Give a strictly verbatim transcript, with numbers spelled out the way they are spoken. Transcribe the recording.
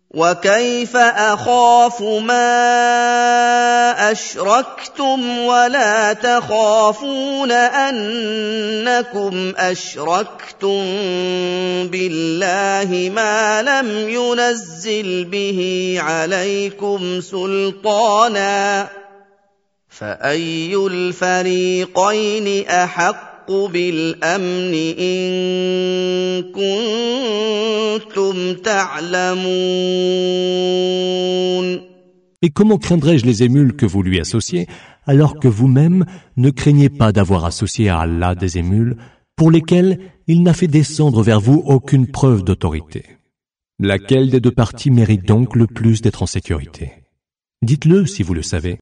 وكيف أخاف ما أشركتم ولا تخافون أنكم أشركتم بالله ما لم ينزل به عليكم سلطانا فأي الفريقين أحق بالأمن إن كنتم تعلمون. Et comment craindrais-je les émules que vous lui associez, alors que vous-même ne craignez pas d'avoir associé à Allah des émules pour lesquelles il n'a fait descendre vers vous aucune preuve d'autorité? Laquelle des deux parties mérite donc le plus d'être en sécurité? Dites-le si vous le savez.